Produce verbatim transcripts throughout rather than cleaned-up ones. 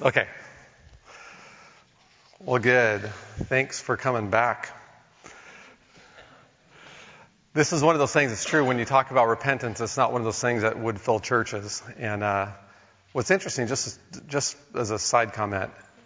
Okay. Well, good. Thanks for coming back. This is one of those things that's true when you talk about repentance. It's not one of those things that would fill churches. And uh, what's interesting, just just as a side comment,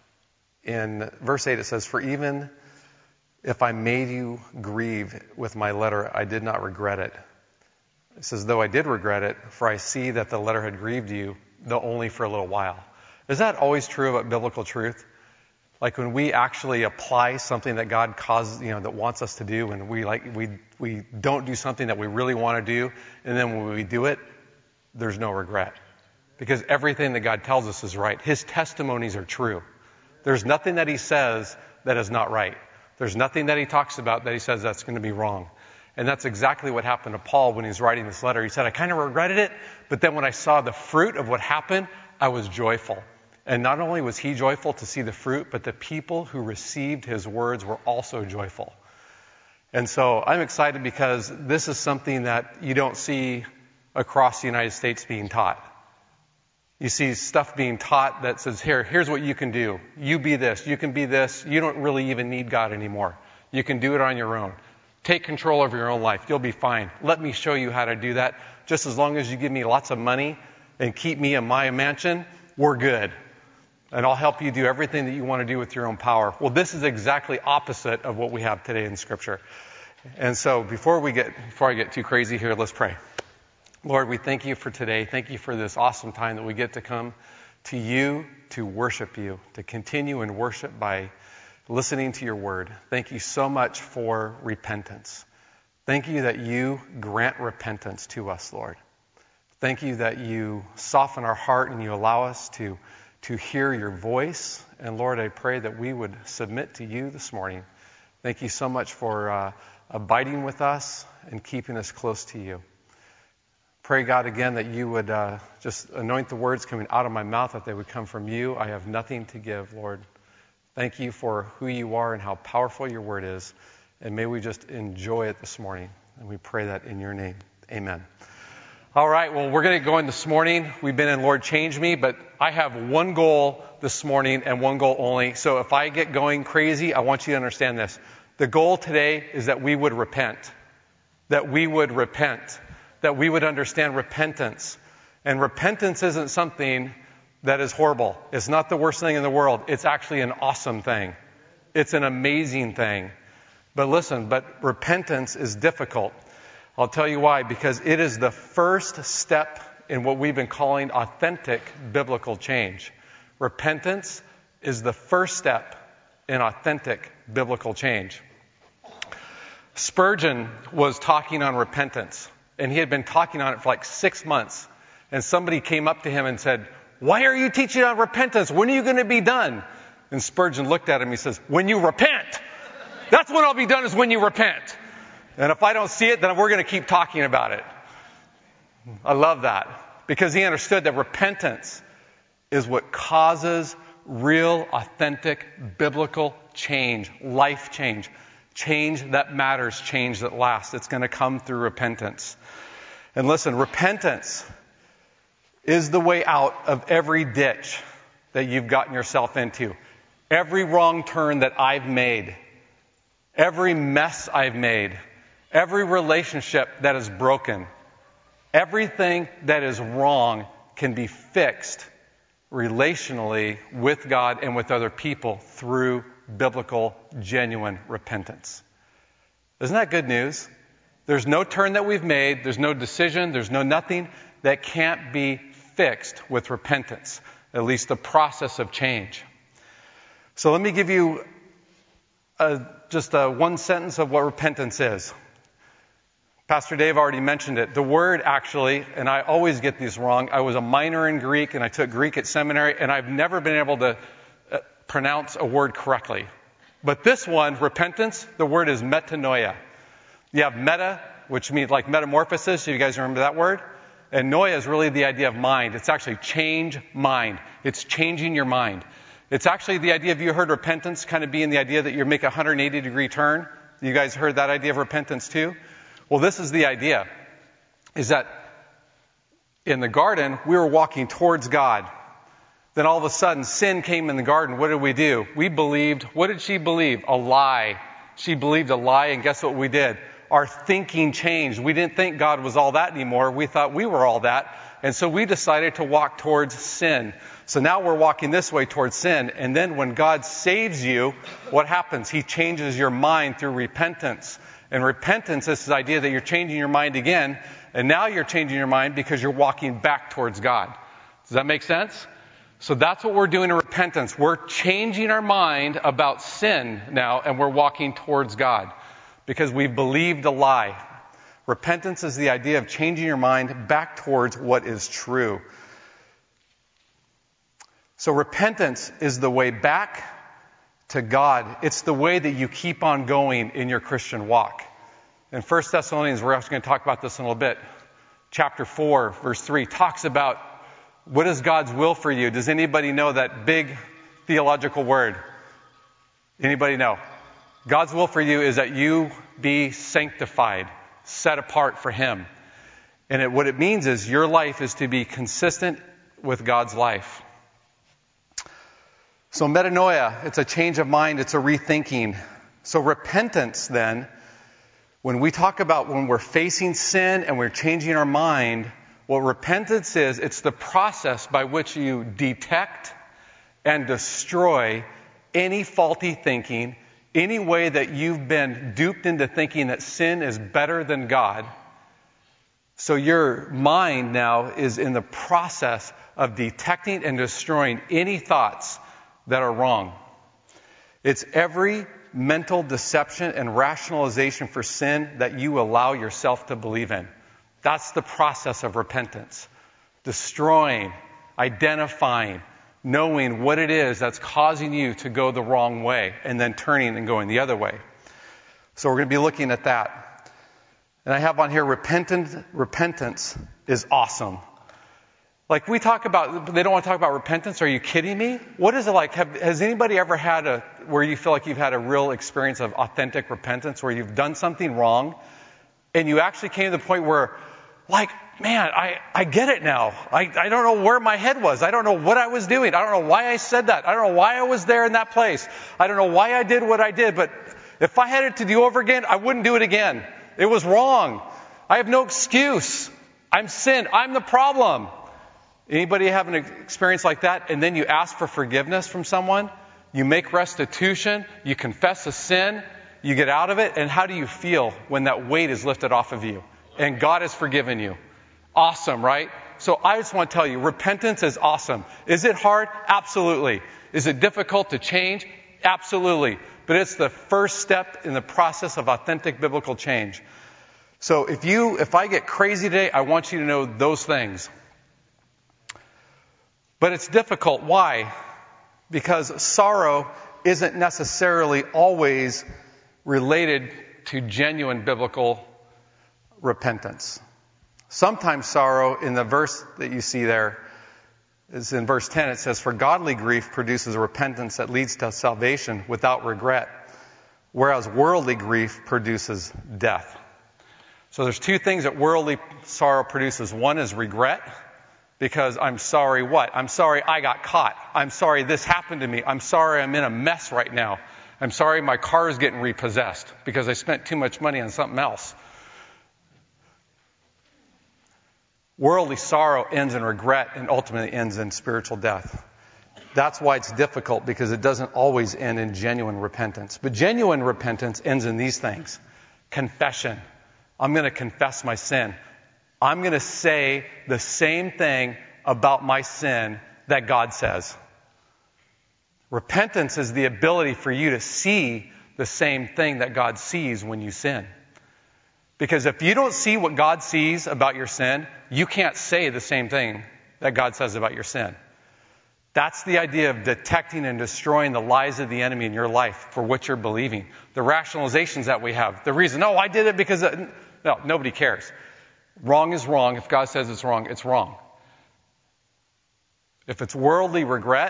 in verse eight it says, "For even if I made you grieve with my letter, I did not regret it." It says, "Though I did regret it, for I see that the letter had grieved you, though only for a little while." Is that always true about biblical truth? Like when we actually apply something that God causes, you know, that wants us to do, and we like we we don't do something that we really want to do, and then when we do it, there's no regret. Because everything that God tells us is right. His testimonies are true. There's nothing that he says that is not right. There's nothing that he talks about that he says that's going to be wrong. And that's exactly what happened to Paul when he's writing this letter. He said, I kind of regretted it, but then when I saw the fruit of what happened, I was joyful. And not only was he joyful to see the fruit, but the people who received his words were also joyful. And so I'm excited because this is something that you don't see across the United States being taught. You see stuff being taught that says, here, here's what you can do. You be this, you can be this. You don't really even need God anymore. You can do it on your own. Take control over your own life. You'll be fine. Let me show you how to do that. Just as long as you give me lots of money and keep me in my mansion, we're good. And I'll help you do everything that you want to do with your own power. Well, this is exactly opposite of what we have today in Scripture. And so before we get, before I get too crazy here, let's pray. Lord, we thank you for today. Thank you for this awesome time that we get to come to you, to worship you, to continue in worship by listening to your word. Thank you so much for repentance. Thank you that you grant repentance to us, Lord. Thank you that you soften our heart and you allow us to to hear your voice. And Lord, I pray that we would submit to you this morning. Thank you so much for uh, abiding with us and keeping us close to you. Pray, God, again, that you would uh, just anoint the words coming out of my mouth, that they would come from you. I have nothing to give, Lord. Thank you for who you are and how powerful your word is. And may we just enjoy it this morning. And we pray that in your name. Amen. All right, well, we're going to get going this morning. We've been in Lord Change Me, but I have one goal this morning and one goal only. So if I get going crazy, I want you to understand this. The goal today is that we would repent. That we would repent. That we would understand repentance. And repentance isn't something that is horrible. It's not the worst thing in the world. It's actually an awesome thing. It's an amazing thing. But listen, but repentance is difficult. I'll tell you why. Because it is the first step in what we've been calling authentic biblical change. Repentance is the first step in authentic biblical change. Spurgeon was talking on repentance, and he had been talking on it for like six months. And somebody came up to him and said, "Why are you teaching on repentance? When are you going to be done?" And Spurgeon looked at him. He says, "When you repent. That's when I'll be done, is when you repent. And if I don't see it, then we're going to keep talking about it." I love that, because he understood that repentance is what causes real, authentic, biblical change, life change, change that matters, change that lasts. It's going to come through repentance. And listen, repentance is the way out of every ditch that you've gotten yourself into. Every wrong turn that I've made, every mess I've made, every relationship that is broken, everything that is wrong can be fixed relationally with God and with other people through biblical, genuine repentance. Isn't that good news? There's no turn that we've made, there's no decision, there's no nothing that can't be fixed with repentance, at least the process of change. So let me give you a, just a one sentence of what repentance is. Pastor Dave already mentioned it. The word actually, and I always get these wrong, I was a minor in Greek and I took Greek at seminary, and I've never been able to uh, pronounce a word correctly. But this one, repentance, the word is metanoia. You have meta, which means like metamorphosis. Do you guys remember that word? And noia is really the idea of mind. It's actually change mind. It's changing your mind. It's actually the idea, of you heard repentance kind of being the idea that you make a one hundred eighty degree turn. You guys heard that idea of repentance too? Well, this is the idea, is that in the garden, we were walking towards God. Then all of a sudden, sin came in the garden. What did we do? We believed, what did she believe? A lie. She believed a lie, and guess what we did? Our thinking changed. We didn't think God was all that anymore. We thought we were all that. And so we decided to walk towards sin. So now we're walking this way towards sin. And then when God saves you, what happens? He changes your mind through repentance. And repentance is this idea that you're changing your mind again. And now you're changing your mind because you're walking back towards God. Does that make sense? So that's what we're doing in repentance. We're changing our mind about sin now, and we're walking towards God because we've believed a lie. Repentance is the idea of changing your mind back towards what is true. So repentance is the way back to God. It's the way that you keep on going in your Christian walk. In First Thessalonians, we're actually going to talk about this in a little bit. Chapter four, verse three, talks about what is God's will for you. Does anybody know that big theological word? Anybody know? God's will for you is that you be sanctified, set apart for Him. And it, what it means is your life is to be consistent with God's life. So metanoia, it's a change of mind, it's a rethinking. So repentance then, when we talk about when we're facing sin and we're changing our mind, what repentance is, it's the process by which you detect and destroy any faulty thinking, any way that you've been duped into thinking that sin is better than God. So your mind now is in the process of detecting and destroying any thoughts that are wrong. It's every mental deception and rationalization for sin that you allow yourself to believe in. That's the process of repentance. Destroying, identifying, knowing what it is that's causing you to go the wrong way, and then turning and going the other way. So we're going to be looking at that. And I have on here, repentance, repentance is awesome. Like we talk about, they don't want to talk about repentance. Are you kidding me? What is it like? Have, has anybody ever had a, where you feel like you've had a real experience of authentic repentance, where you've done something wrong, and you actually came to the point where, like, man, I, I get it now. I, I don't know where my head was. I don't know what I was doing. I don't know why I said that. I don't know why I was there in that place. I don't know why I did what I did. But if I had it to do over again, I wouldn't do it again. It was wrong. I have no excuse. I'm sin. I'm the problem. Anybody have an experience like that? And then you ask for forgiveness from someone. You make restitution. You confess a sin. You get out of it. And how do you feel when that weight is lifted off of you? And God has forgiven you. Awesome, right? So I just want to tell you, repentance is awesome. Is it hard? Absolutely. Is it difficult to change? Absolutely. But it's the first step in the process of authentic biblical change. So if you, if I get crazy today, I want you to know those things. But it's difficult. Why? Because sorrow isn't necessarily always related to genuine biblical repentance. Sometimes sorrow, in the verse that you see there, is in verse ten. It says, "For godly grief produces a repentance that leads to salvation without regret, whereas worldly grief produces death." So there's two things that worldly sorrow produces. One is regret, because I'm sorry what? I'm sorry I got caught. I'm sorry this happened to me. I'm sorry I'm in a mess right now. I'm sorry my car is getting repossessed because I spent too much money on something else. Worldly sorrow ends in regret and ultimately ends in spiritual death. That's why it's difficult, because it doesn't always end in genuine repentance. But genuine repentance ends in these things. Confession. I'm going to confess my sin. I'm going to say the same thing about my sin that God says. Repentance is the ability for you to see the same thing that God sees when you sin. Because if you don't see what God sees about your sin, you can't say the same thing that God says about your sin. That's the idea of detecting and destroying the lies of the enemy in your life for what you're believing. The rationalizations that we have. The reason, no, I did it because... Of, no, nobody cares. Wrong is wrong. If God says it's wrong, it's wrong. If it's worldly regret,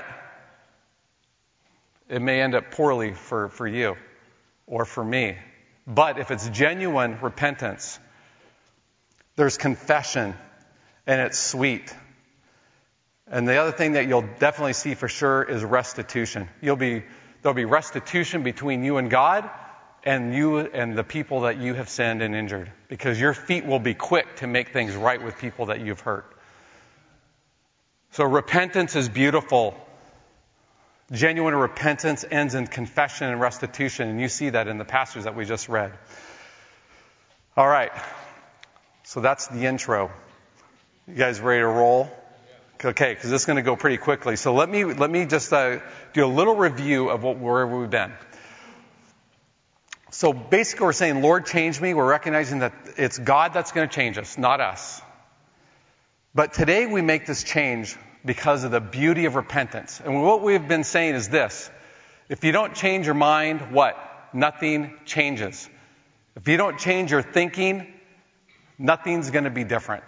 it may end up poorly for, for you or for me. But if it's genuine repentance, there's confession, and it's sweet. And the other thing that you'll definitely see for sure is restitution. You'll be, there'll be restitution between you and God and you and the people that you have sinned and injured, because your feet will be quick to make things right with people that you've hurt. So repentance is beautiful. Genuine repentance ends in confession and restitution, and you see that in the passages that we just read. All right. So that's the intro. You guys ready to roll? Okay, because this is going to go pretty quickly. So let me let me just uh, do a little review of what where we've been. So basically we're saying, Lord, change me. We're recognizing that it's God that's going to change us, not us. But today we make this change because of the beauty of repentance. And what we've been saying is this. If you don't change your mind, what? Nothing changes. If you don't change your thinking, nothing's going to be different.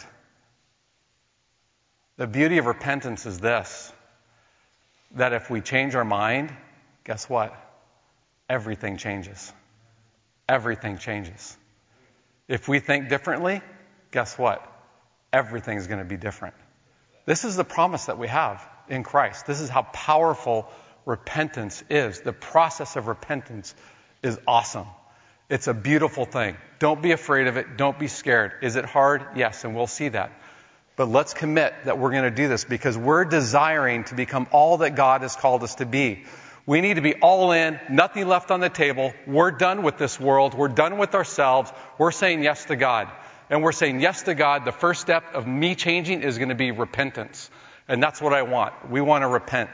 The beauty of repentance is this, that if we change our mind, guess what? Everything changes. Everything changes. If we think differently, guess what? Everything's going to be different. This is the promise that we have in Christ. This is how powerful repentance is. The process of repentance is awesome. It's a beautiful thing. Don't be afraid of it. Don't be scared. Is it hard? Yes, and we'll see that. But let's commit that we're going to do this because we're desiring to become all that God has called us to be. We need to be all in, nothing left on the table. We're done with this world. We're done with ourselves. We're saying yes to God. And we're saying yes to God. The first step of me changing is going to be repentance. And that's what I want. We want to repent.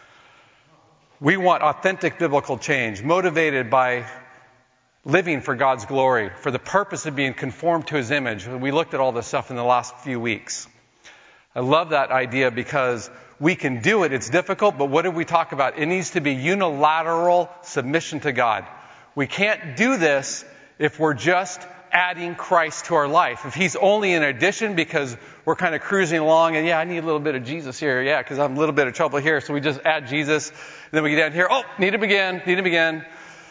We want authentic biblical change, motivated by living for God's glory, for the purpose of being conformed to His image. We looked at all this stuff in the last few weeks. I love that idea because we can do it. It's difficult, but what did we talk about? It needs to be unilateral submission to God. We can't do this if we're just adding Christ to our life. If He's only an addition because we're kind of cruising along and, yeah, I need a little bit of Jesus here. Yeah, because I'm a little bit of trouble here. So we just add Jesus. And then we get down here. Oh, need Him again. Need Him again.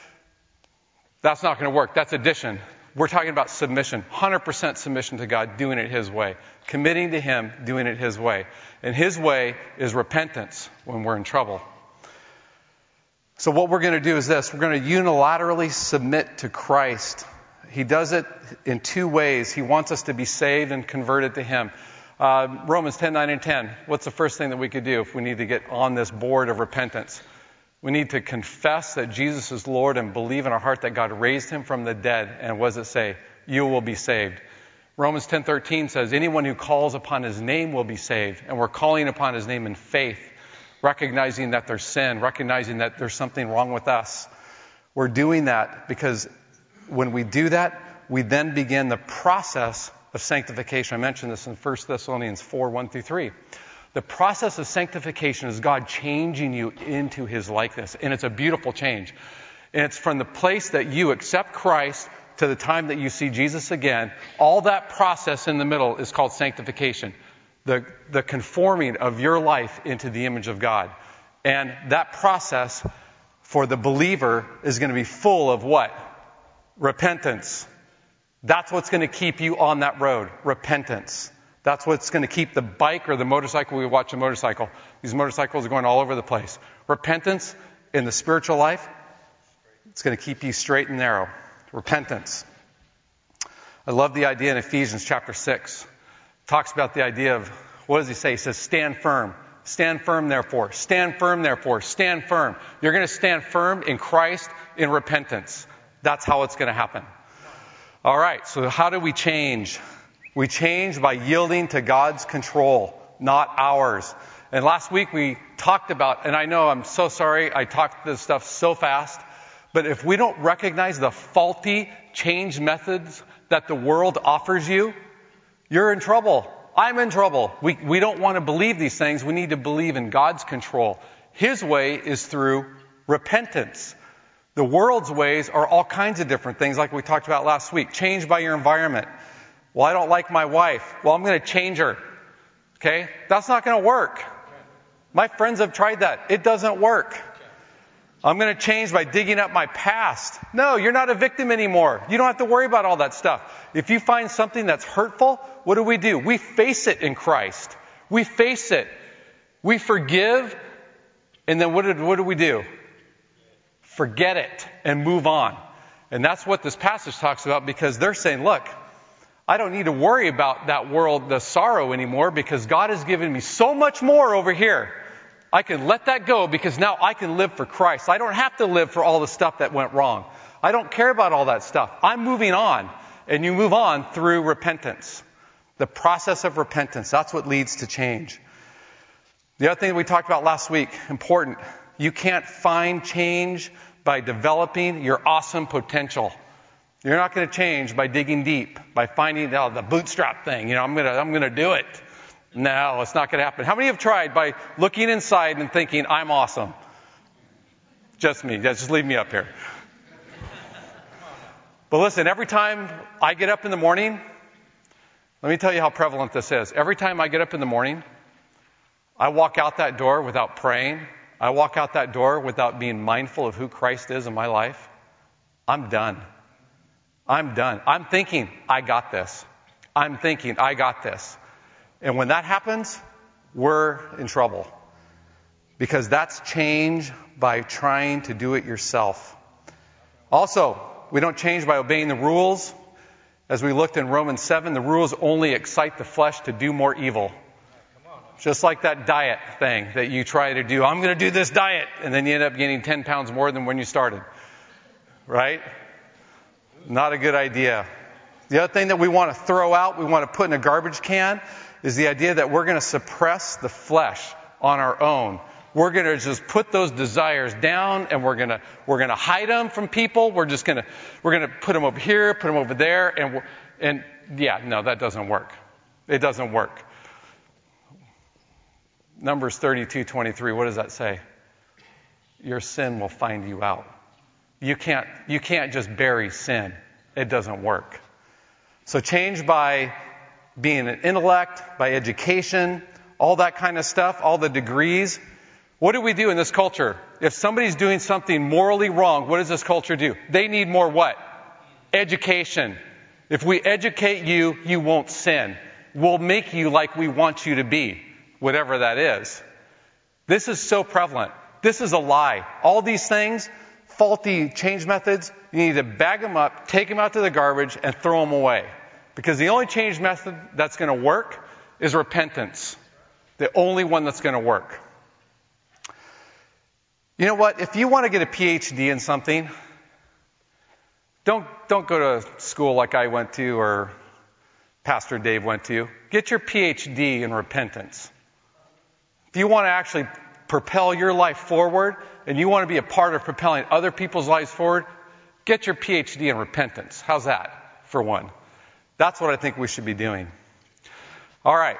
That's not going to work. That's addition. We're talking about submission. one hundred percent submission to God, doing it His way. Committing to Him, doing it His way. And His way is repentance when we're in trouble. So what we're going to do is this. We're going to unilaterally submit to Christ. He does it in two ways. He wants us to be saved and converted to Him. Uh, Romans ten, nine, and ten. What's the first thing that we could do if we need to get on this board of repentance? We need to confess that Jesus is Lord and believe in our heart that God raised Him from the dead. And what does it say? You will be saved. Romans ten thirteen says, anyone who calls upon His name will be saved. And we're calling upon His name in faith, recognizing that there's sin, recognizing that there's something wrong with us. We're doing that because when we do that, we then begin the process of sanctification. I mentioned this in First Thessalonians four, one through three. The process of sanctification is God changing you into His likeness. And it's a beautiful change. And it's from the place that you accept Christ to the time that you see Jesus again. All that process in the middle is called sanctification. The, the conforming of your life into the image of God. And that process for the believer is going to be full of what? Repentance. That's what's going to keep you on that road. Repentance. That's what's going to keep the bike or the motorcycle. We watch a motorcycle. These motorcycles are going all over the place. Repentance in the spiritual life, it's going to keep you straight and narrow. Repentance. I love the idea in Ephesians chapter six. It talks about the idea of, what does he say? He says, stand firm. Stand firm, therefore. Stand firm, therefore. Stand firm. You're going to stand firm in Christ in repentance. That's how it's going to happen. All right, so how do we change? We change by yielding to God's control, not ours. And last week we talked about, and I know I'm so sorry I talked this stuff so fast, but if we don't recognize the faulty change methods that the world offers you, you're in trouble. I'm in trouble. We, we don't want to believe these things. We need to believe in God's control. His way is through repentance. The world's ways are all kinds of different things, like we talked about last week. Changed by your environment. Well, I don't like my wife. Well, I'm going to change her. Okay? That's not going to work. My friends have tried that. It doesn't work. I'm going to change by digging up my past. No, you're not a victim anymore. You don't have to worry about all that stuff. If you find something that's hurtful, what do we do? We face it in Christ. We face it. We forgive, and then what, did, what do we do? Forget it and move on. And that's what this passage talks about, because they're saying, look, I don't need to worry about that world, the sorrow anymore, because God has given me so much more over here. I can let that go because now I can live for Christ. I don't have to live for all the stuff that went wrong. I don't care about all that stuff. I'm moving on. And you move on through repentance. The process of repentance, that's what leads to change. The other thing that we talked about last week, important, you can't find change by developing your awesome potential. You're not going to change by digging deep, by finding oh, the bootstrap thing. You know, I'm going to I'm going to do it. No, it's not going to happen. How many have tried by looking inside and thinking, I'm awesome? Just me. Just leave me up here. But listen, every time I get up in the morning, let me tell you how prevalent this is. Every time I get up in the morning, I walk out that door without praying. I walk out that door without being mindful of who Christ is in my life. I'm done. I'm done. I'm thinking, I got this. I'm thinking, I got this. And when that happens, we're in trouble. Because that's change by trying to do it yourself. Also, we don't change by obeying the rules. As we looked in Romans seven, the rules only excite the flesh to do more evil. Just like that diet thing that you try to do. I'm going to do this diet. And then you end up gaining ten pounds more than when you started. Right? Not a good idea. The other thing that we want to throw out, we want to put in a garbage can, is the idea that we're going to suppress the flesh on our own. We're going to just put those desires down, and we're going to we're going to hide them from people. We're just going to we're going to put them over here, put them over there, and we're, and yeah, no, that doesn't work. It doesn't work. Numbers thirty-two twenty-three. What does that say? Your sin will find you out. You can't you can't just bury sin. It doesn't work. So change by being an intellect, by education, all that kind of stuff, all the degrees. What do we do in this culture? If somebody's doing something morally wrong, what does this culture do? They need more what? Education. If we educate you, you won't sin. We'll make you like we want you to be, whatever that is. This is so prevalent. This is a lie. All these things, faulty change methods, you need to bag them up, take them out to the garbage, and throw them away. Because the only change method that's going to work is repentance. The only one that's going to work. You know what? If you want to get a P H D in something, don't don't go to school like I went to or Pastor Dave went to. Get your P H D in repentance. If you want to actually propel your life forward and you want to be a part of propelling other people's lives forward, get your P H D in repentance. How's that, for one? That's what I think we should be doing. All right.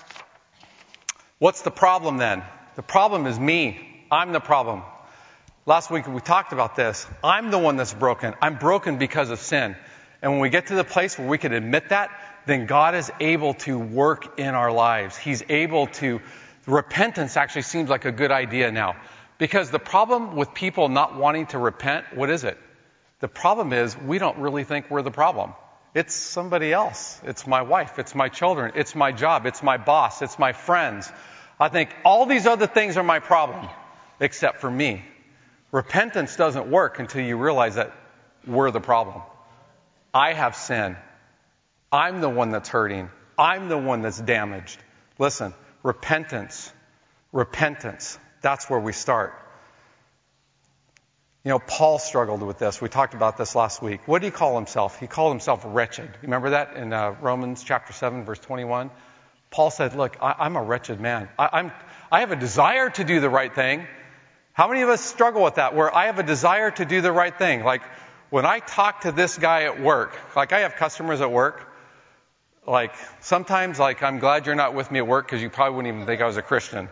What's the problem then? The problem is me. I'm the problem. Last week we talked about this. I'm the one that's broken. I'm broken because of sin. And when we get to the place where we can admit that, then God is able to work in our lives. He's able to... Repentance actually seems like a good idea now. Because the problem with people not wanting to repent, what is it? The problem is we don't really think we're the problem. It's somebody else. It's my wife. It's my children. It's my job. It's my boss. It's my friends. I think all these other things are my problem, except for me. Repentance doesn't work until you realize that we're the problem. I have sin. I'm the one that's hurting. I'm the one that's damaged. Listen, repentance, repentance, that's where we start. You know, Paul struggled with this. We talked about this last week. What did he call himself? He called himself wretched. You remember that in uh, Romans chapter seven, verse twenty-one? Paul said, look, I, I'm a wretched man. I, I'm, I have a desire to do the right thing. How many of us struggle with that, where I have a desire to do the right thing? Like, when I talk to this guy at work, like I have customers at work, like sometimes like I'm glad you're not with me at work because you probably wouldn't even think I was a Christian.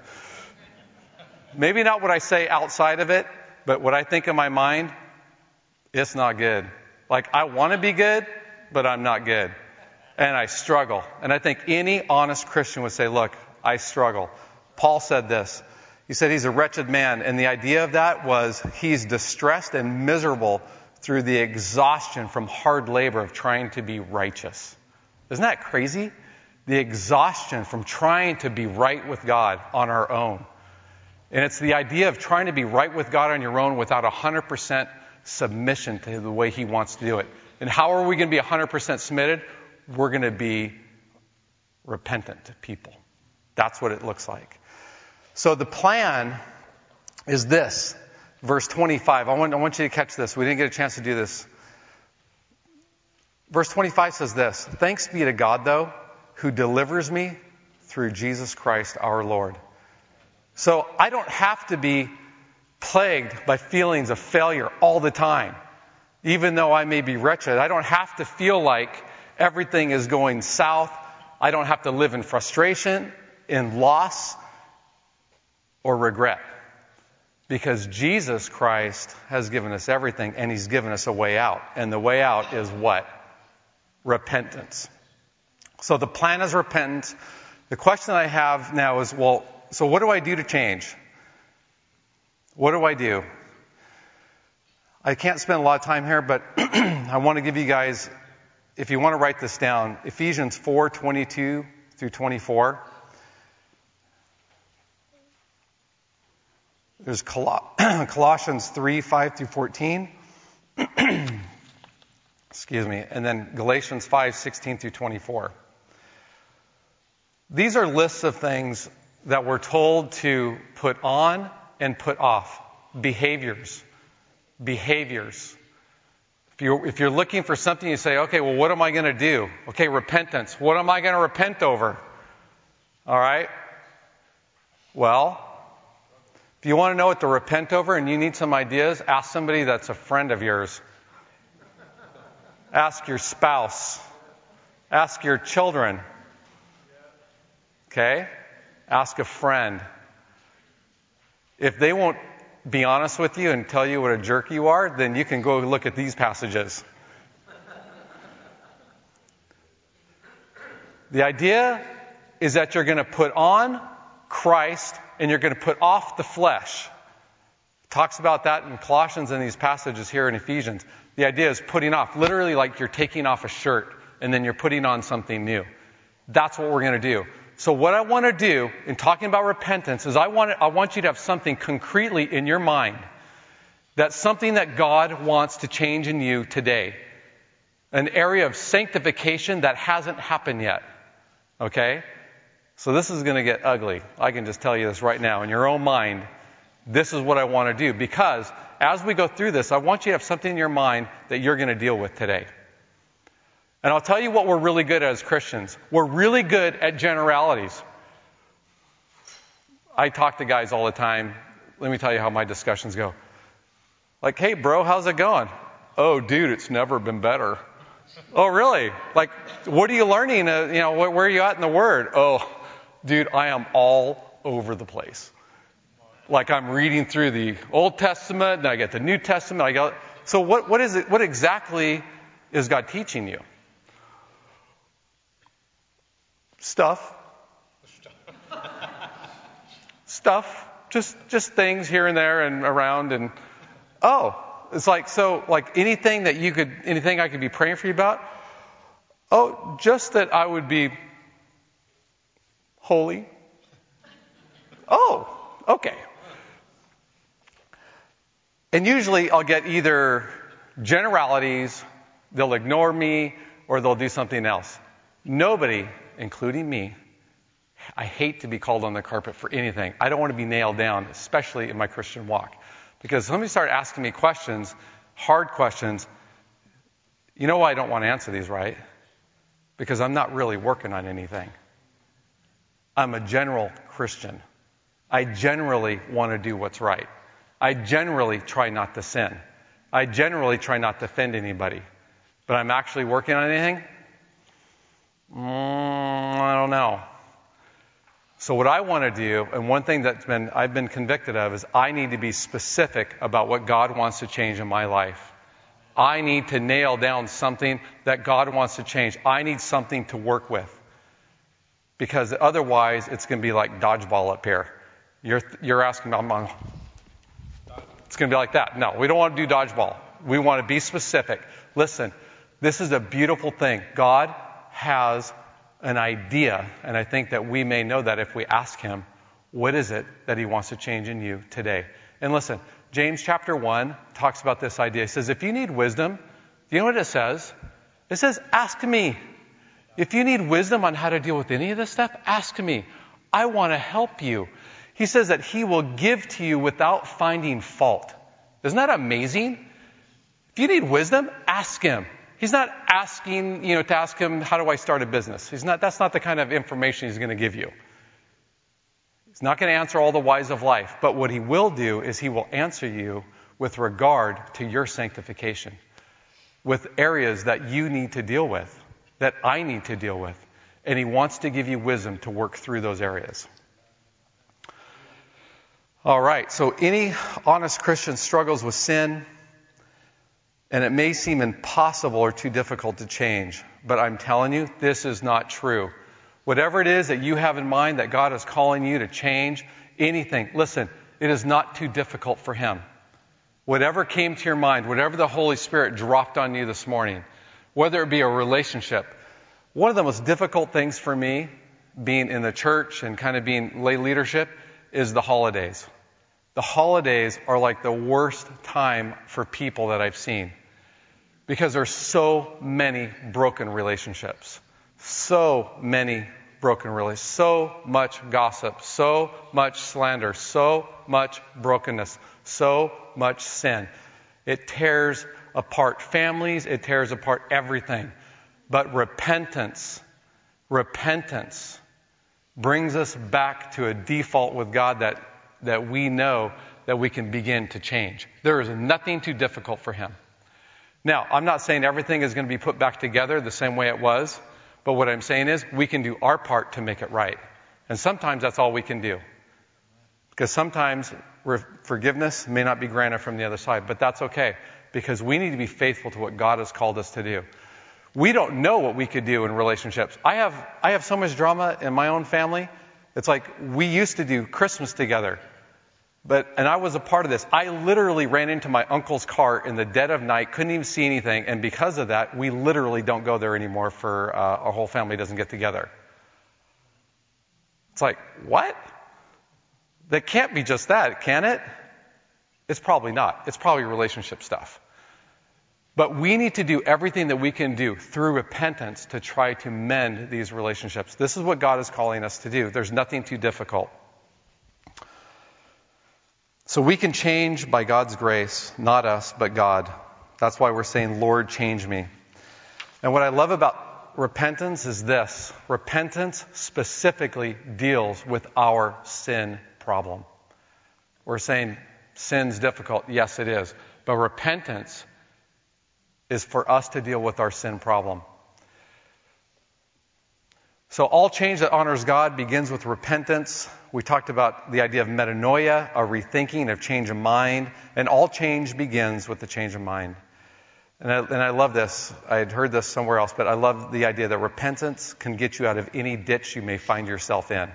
Maybe not what I say outside of it, but what I think in my mind, it's not good. Like I want to be good, but I'm not good. And I struggle. And I think any honest Christian would say, look, I struggle. Paul said this. He said he's a wretched man. And the idea of that was he's distressed and miserable through the exhaustion from hard labor of trying to be righteous. Isn't that crazy? the exhaustion from trying to be right with God on our own. And it's the idea of trying to be right with God on your own without one hundred percent submission to the way He wants to do it. And how are we going to be one hundred percent submitted? We're going to be repentant people. That's what it looks like. So the plan is this. Verse twenty-five. I want, I want you to catch this. We didn't get a chance to do this. Verse twenty-five says this. Thanks be to God, though, who delivers me through Jesus Christ our Lord. So I don't have to be plagued by feelings of failure all the time. Even though I may be wretched, I don't have to feel like everything is going south. I don't have to live in frustration, in loss, or regret. Because Jesus Christ has given us everything, and He's given us a way out. And the way out is what? Repentance. So the plan is repentance. The question I have now is, well, so what do I do to change? What do I do? I can't spend a lot of time here, but I want to give you guys, if you want to write this down, Ephesians four twenty-two through twenty-four. There's Colossians three five through fourteen. Excuse me. And then Galatians five sixteen through twenty-four. These are lists of things that we're told to put on and put off. Behaviors. Behaviors. If you're, if you're looking for something, you say, okay, well, what am I going to do? Okay, repentance. What am I going to repent over? All right? Well, if you want to know what to repent over and you need some ideas, ask somebody that's a friend of yours. Ask your spouse. Ask your children. Okay? Ask a friend. If they won't be honest with you and tell you what a jerk you are, then you can go look at these passages. The idea is that you're going to put on Christ and you're going to put off the flesh. It talks about that in Colossians and these passages here in Ephesians. The idea is putting off, literally like you're taking off a shirt and then you're putting on something new. That's what we're going to do. So what I want to do in talking about repentance is I want to, I want you to have something concretely in your mind. That's something that God wants to change in you today. An area of sanctification that hasn't happened yet. Okay? So this is going to get ugly. I can just tell you this right now. In your own mind, this is what I want to do. Because as we go through this, I want you to have something in your mind that you're going to deal with today. And I'll tell you what we're really good at as Christians. We're really good at generalities. I talk to guys all the time. Let me tell you how my discussions go. Like, hey, bro, how's it going? Oh, dude, it's never been better. Oh, really? Like, what are you learning? Uh, you know, where, where are you at in the Word? Oh, dude, I am all over the place. Like, I'm reading through the Old Testament, and I get the New Testament. I go. So, what, what is it? What exactly is God teaching you? Stuff. Stuff. Just just things here and there and around and oh, it's like so like anything that you could anything I could be praying for you about? Oh, just that I would be holy. Oh, okay. And usually I'll get either generalities, they'll ignore me, or they'll do something else. Nobody, including me, I hate to be called on the carpet for anything. I don't want to be nailed down, especially in my Christian walk. Because somebody started asking me questions, hard questions. You know why I don't want to answer these, right? Because I'm not really working on anything. I'm a general Christian. I generally want to do what's right. I generally try not to sin. I generally try not to offend anybody. But I'm actually working on anything? Mm, I don't know. So what I want to do, and one thing that's been I've been convicted of, is I need to be specific about what God wants to change in my life. I need to nail down something that God wants to change. I need something to work with. Because otherwise, it's going to be like dodgeball up here. You're you're asking about, it's going to be like that. No, we don't want to do dodgeball. We want to be specific. Listen, this is a beautiful thing. God has an idea, and I think that we may know that if we ask him, what is it that he wants to change in you today? And listen, James chapter one talks about this idea. He says, if you need wisdom, do you know what it says? It says, ask me. If you need wisdom on how to deal with any of this stuff, ask me. I want to help you. He says that he will give to you without finding fault. Isn't that amazing? If you need wisdom, ask him. He's not asking, you know, to ask him, how do I start a business? He's not, that's not the kind of information he's going to give you. He's not going to answer all the whys of life. But what he will do is he will answer you with regard to your sanctification, with areas that you need to deal with, that I need to deal with. And he wants to give you wisdom to work through those areas. All right, so any honest Christian struggles with sin, and it may seem impossible or too difficult to change, but I'm telling you, this is not true. Whatever it is that you have in mind that God is calling you to change, anything, listen, it is not too difficult for him. Whatever came to your mind, whatever the Holy Spirit dropped on you this morning, whether it be a relationship. One of the most difficult things for me, being in the church and kind of being lay leadership, is the holidays. The holidays are like the worst time for people that I've seen. Because there's so many broken relationships. So many broken relationships. So much gossip. So much slander. So much brokenness. So much sin. It tears apart families. It tears apart everything. But repentance, repentance brings us back to a default with God that, that we know that we can begin to change. There is nothing too difficult for him. Now, I'm not saying everything is going to be put back together the same way it was, but what I'm saying is we can do our part to make it right. And sometimes that's all we can do. Because sometimes re- forgiveness may not be granted from the other side, but that's okay, because we need to be faithful to what God has called us to do. We don't know what we could do in relationships. I have I have so much drama in my own family. It's like we used to do Christmas together. But, and I was a part of this. I literally ran into my uncle's car in the dead of night, couldn't even see anything, and because of that, we literally don't go there anymore for, uh, our whole family doesn't get together. It's like, what? That can't be just that, can it? It's probably not. It's probably relationship stuff. But we need to do everything that we can do through repentance to try to mend these relationships. This is what God is calling us to do. There's nothing too difficult. So we can change by God's grace, not us, but God. That's why we're saying, Lord, change me. And what I love about repentance is this. Repentance specifically deals with our sin problem. We're saying sin's difficult. Yes, it is. But repentance is for us to deal with our sin problem. So all change that honors God begins with repentance. We talked about the idea of metanoia, a rethinking, a change of mind. And all change begins with the change of mind. And I, and I love this. I had heard this somewhere else, but I love the idea that repentance can get you out of any ditch you may find yourself in.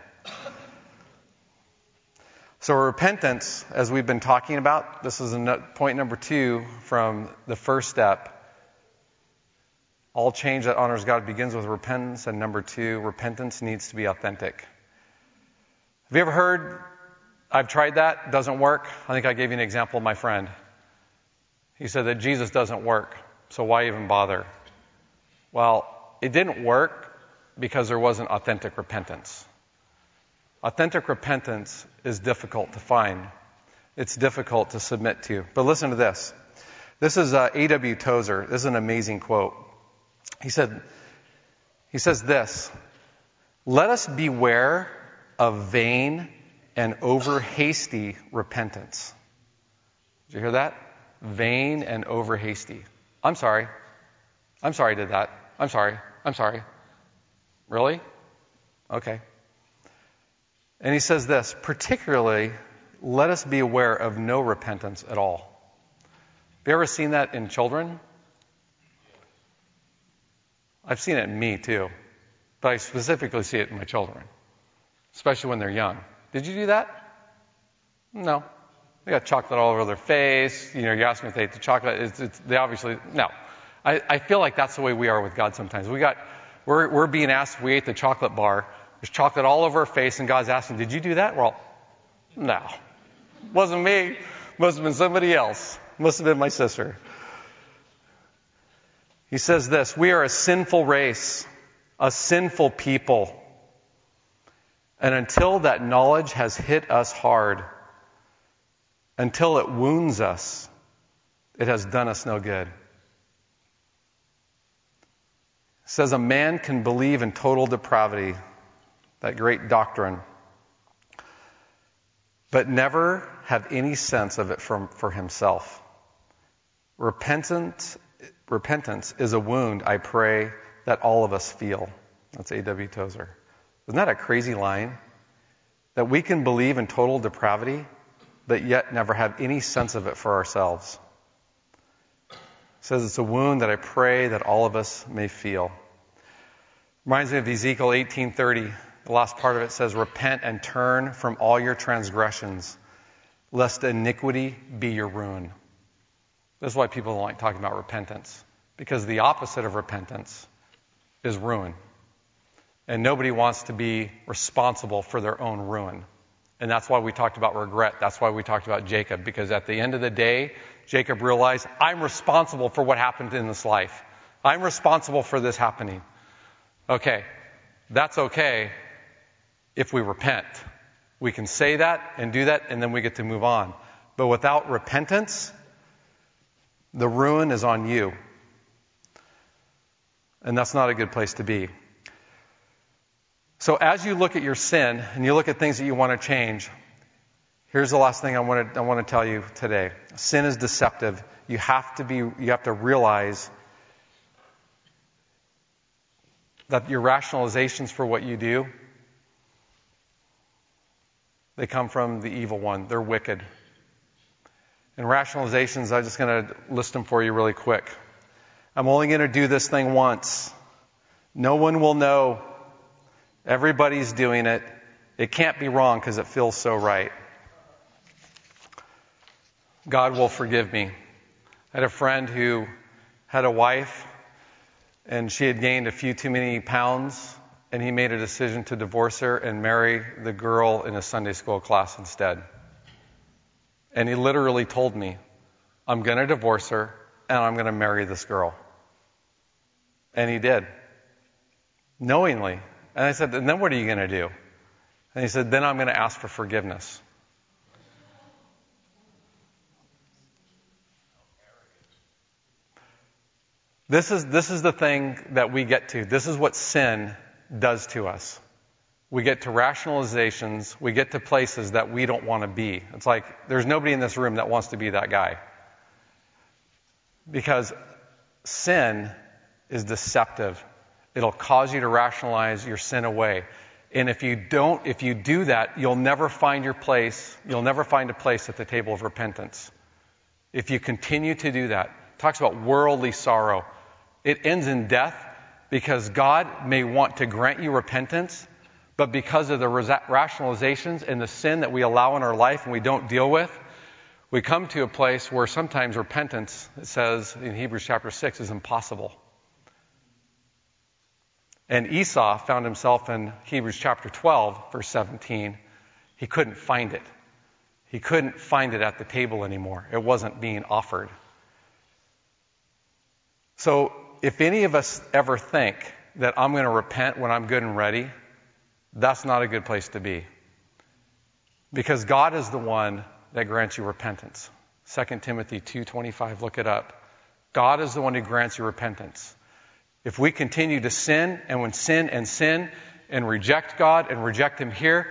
So repentance, as we've been talking about, this is point number two from the first step. All change that honors God begins with repentance. And number two, repentance needs to be authentic. Have you ever heard, I've tried that, doesn't work? I think I gave you an example of my friend. He said that Jesus doesn't work, so why even bother? Well, it didn't work because there wasn't authentic repentance. Authentic repentance is difficult to find. It's difficult to submit to. But listen to this. This is uh, A W Tozer. This is an amazing quote. He said, he says this, let us beware of vain and over hasty repentance. Did you hear that? Vain and over hasty. I'm sorry. I'm sorry I did that. I'm sorry. I'm sorry. Really? Okay. And he says this, particularly, let us be aware of no repentance at all. Have you ever seen that in children? I've seen it in me too, but I specifically see it in my children, especially when they're young. Did you do that? No. They got chocolate all over their face. You know, you ask them if they ate the chocolate. It's, it's, they obviously, no. I, I feel like that's the way we are with God sometimes. We got, We're, we're being asked if we ate the chocolate bar. There's chocolate all over our face, and God's asking, did you do that? Well, no. Wasn't me. Must have been somebody else. Must have been my sister. He says this, we are a sinful race, a sinful people. And until that knowledge has hit us hard, until it wounds us, it has done us no good. It says a man can believe in total depravity, that great doctrine, but never have any sense of it from, for himself. Repentance, repentance is a wound, I pray, that all of us feel. That's A W Tozer. Isn't that a crazy line? That we can believe in total depravity, but yet never have any sense of it for ourselves. It says it's a wound that I pray that all of us may feel. Reminds me of Ezekiel eighteen thirty. The last part of it says, repent and turn from all your transgressions, lest iniquity be your ruin. This is why people don't like talking about repentance. Because the opposite of repentance is ruin. And nobody wants to be responsible for their own ruin. And that's why we talked about regret. That's why we talked about Jacob. Because at the end of the day, Jacob realized, I'm responsible for what happened in this life. I'm responsible for this happening. Okay, that's okay if we repent. We can say that and do that, and then we get to move on. But without repentance, the ruin is on you. And that's not a good place to be. So as you look at your sin and you look at things that you want to change, here's the last thing I want to I want to tell you today. Sin is deceptive. You have to be you have to realize that your rationalizations for what you do, they come from the evil one. They're wicked. And rationalizations, I'm just going to list them for you really quick. I'm only going to do this thing once. No one will know. Everybody's doing it. It can't be wrong because it feels so right. God will forgive me. I had a friend who had a wife, and she had gained a few too many pounds, and he made a decision to divorce her and marry the girl in a Sunday school class instead. And he literally told me, I'm going to divorce her, and I'm going to marry this girl. And he did. Knowingly. And I said, and then what are you going to do? And he said, then I'm going to ask for forgiveness. This is, this is the thing that we get to. This is what sin does to us. We get to rationalizations. We get to places that we don't want to be. It's like there's nobody in this room that wants to be that guy. Because sin is deceptive. It'll cause you to rationalize your sin away. And if you don't, if you do that, you'll never find your place. You'll never find a place at the table of repentance. If you continue to do that, it talks about worldly sorrow. It ends in death because God may want to grant you repentance, but because of the rationalizations and the sin that we allow in our life and we don't deal with, we come to a place where sometimes repentance, it says in Hebrews chapter six, is impossible. And Esau found himself in Hebrews chapter twelve, verse seventeen. He couldn't find it. He couldn't find it at the table anymore. It wasn't being offered. So if any of us ever think that I'm going to repent when I'm good and ready, that's not a good place to be. Because God is the one that grants you repentance. Second Timothy two twenty-five, look it up. God is the one who grants you repentance. If we continue to sin, and when sin and sin, and reject God and reject Him here,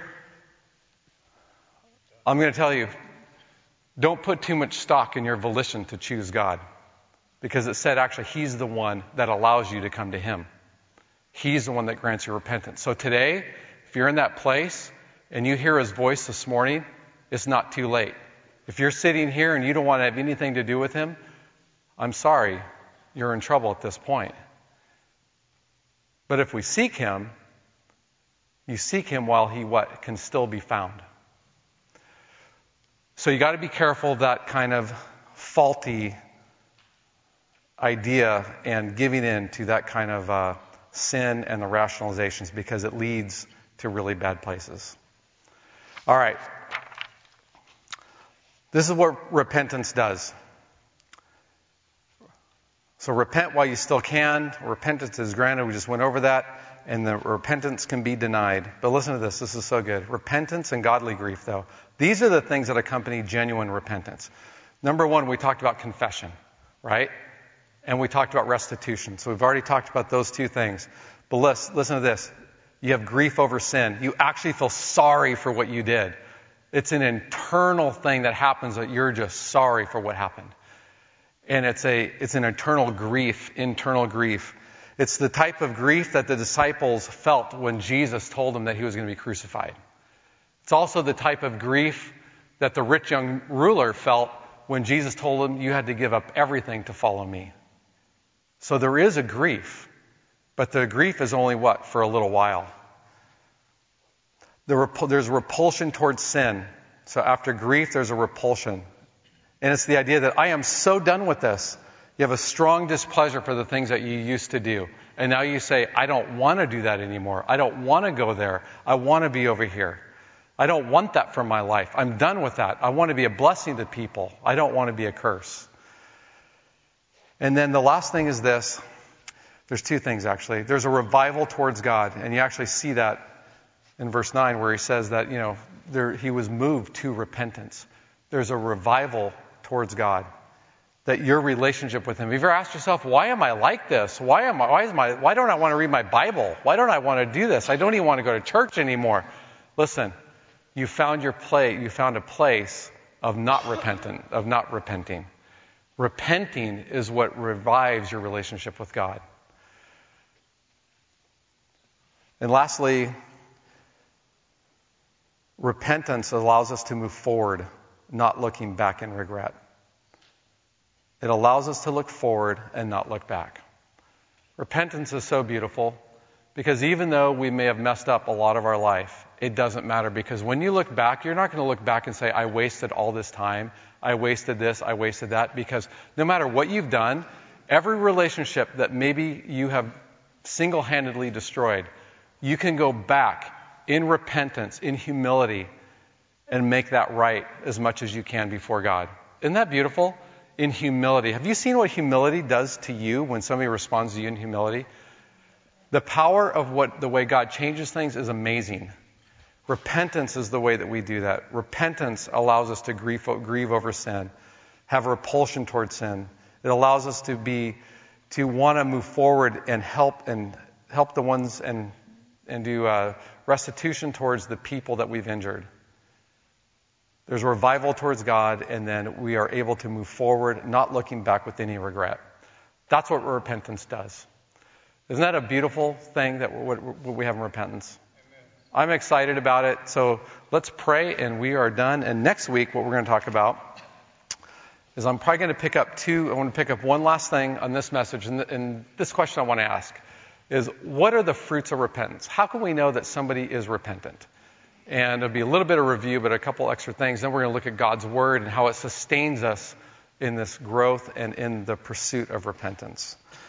I'm going to tell you, don't put too much stock in your volition to choose God. Because it said actually He's the one that allows you to come to Him. He's the one that grants you repentance. So today, if you're in that place and you hear His voice this morning, it's not too late. If you're sitting here and you don't want to have anything to do with Him, I'm sorry, you're in trouble at this point. But if we seek Him, you seek Him while He what can still be found. So you got to be careful of that kind of faulty idea and giving in to that kind of uh, sin and the rationalizations, because it leads to really bad places. All right. This is what repentance does. So repent while you still can. Repentance is granted. We just went over that. And the repentance can be denied. But listen to this. This is so good. Repentance and godly grief, though. These are the things that accompany genuine repentance. Number one, we talked about confession, right? And we talked about restitution. So we've already talked about those two things. But listen, listen to this. You have grief over sin. You actually feel sorry for what you did. It's an internal thing that happens that you're just sorry for what happened. And it's a it's an internal grief, internal grief. It's the type of grief that the disciples felt when Jesus told them that he was going to be crucified. It's also the type of grief that the rich young ruler felt when Jesus told him, you had to give up everything to follow me. So there is a grief, but the grief is only what? For a little while. The rep- there's repulsion towards sin. So after grief, there's a repulsion. And it's the idea that I am so done with this. You have a strong displeasure for the things that you used to do. And now you say, I don't want to do that anymore. I don't want to go there. I want to be over here. I don't want that for my life. I'm done with that. I want to be a blessing to people. I don't want to be a curse. And then the last thing is this. There's two things, actually. There's a revival towards God. And you actually see that in verse nine where he says that, you know, there, he was moved to repentance. There's a revival towards God. That your relationship with him. Have you ever asked yourself, why am I like this? Why am I, why is my, why don't I want to read my Bible? Why don't I want to do this? I don't even want to go to church anymore. Listen, you found your place, you found a place of not repentant, of not repenting. Repenting is what revives your relationship with God. And lastly, repentance allows us to move forward, not looking back in regret. It allows us to look forward and not look back. Repentance is so beautiful because even though we may have messed up a lot of our life, it doesn't matter, because when you look back, you're not going to look back and say, I wasted all this time, I wasted this, I wasted that, because no matter what you've done, every relationship that maybe you have single-handedly destroyed, you can go back in repentance, in humility, and make that right as much as you can before God. Isn't that beautiful? In humility. Have you seen what humility does to you when somebody responds to you in humility? The power of what the way God changes things is amazing. Repentance is the way that we do that. Repentance allows us to grieve, grieve over sin, have repulsion towards sin. It allows us to be, to want to move forward and help and help the ones and and do uh, restitution towards the people that we've injured. There's a revival towards God, and then we are able to move forward, not looking back with any regret. That's what repentance does. Isn't that a beautiful thing that what we have in repentance? Amen. I'm excited about it. So let's pray, and we are done. And next week, what we're going to talk about is I'm probably going to pick up two. I want to pick up one last thing on this message, and, and this question I want to ask is, what are the fruits of repentance? How can we know that somebody is repentant? And it'll be a little bit of review, but a couple extra things. Then we're going to look at God's Word and how it sustains us in this growth and in the pursuit of repentance.